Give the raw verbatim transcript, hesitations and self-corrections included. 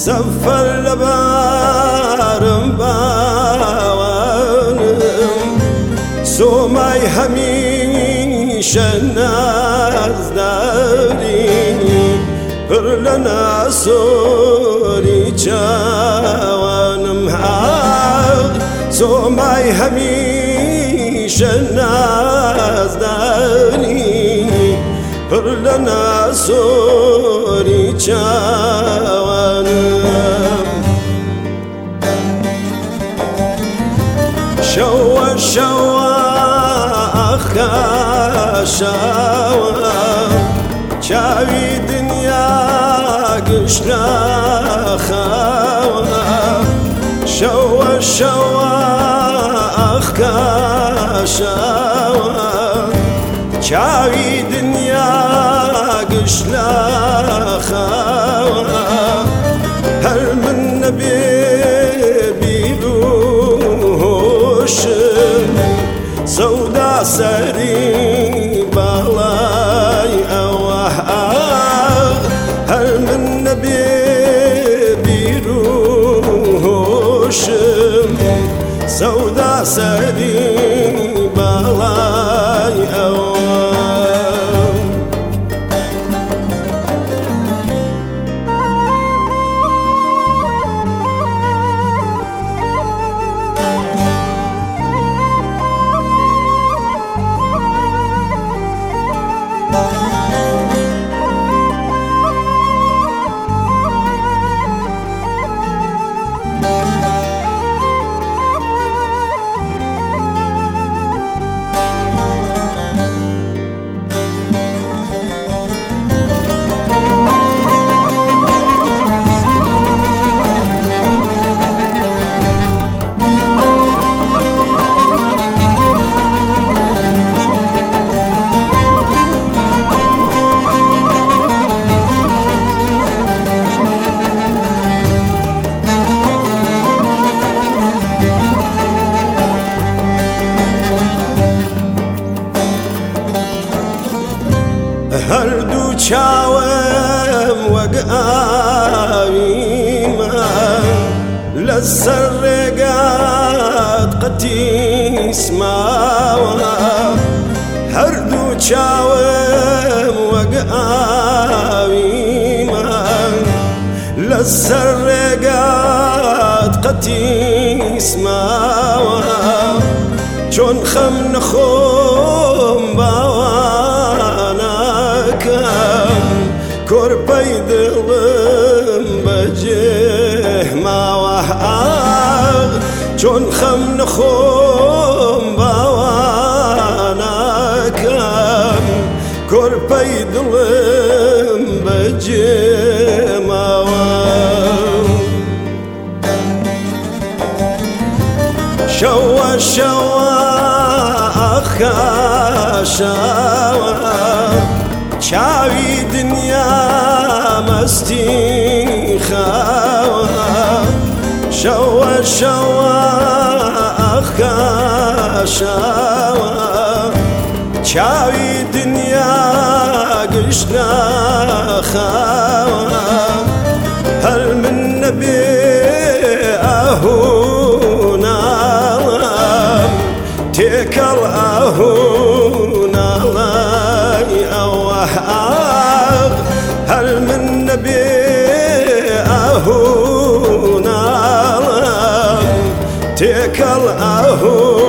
سفر لبارم باوانم سومای همیشه نازداری پر لناسوری جوانم سومای همیشه نازداری پر لناسوری جوانم شوا شوا آخا شوا چاوی دنیا گشنا خوا شوا شوا آخا شوا چاوی دنیا گشنا خوا هر من نبی سودا سري بالاي أوه هل من نبي بيروشم سودا سري بالاي أوه هردو چاوم وقاويمان لسر رقات قتيس ماوا هردو چاوم وقاويمان لسر رقات قتيس ماوا چون خم نخوم باوانا كربي دلم بجه ما وحاغ چون خم نخوم باوانا كم كربي دلم بجه ما وحاغ شوا شوا أخا شوا چاوی دنیا مستی خوا شوا شوا آخا شوا چاوی دنیا گشنا خوا هل من نبی آهونا تکل آهونا هل من نبي أهونا تكل أهونا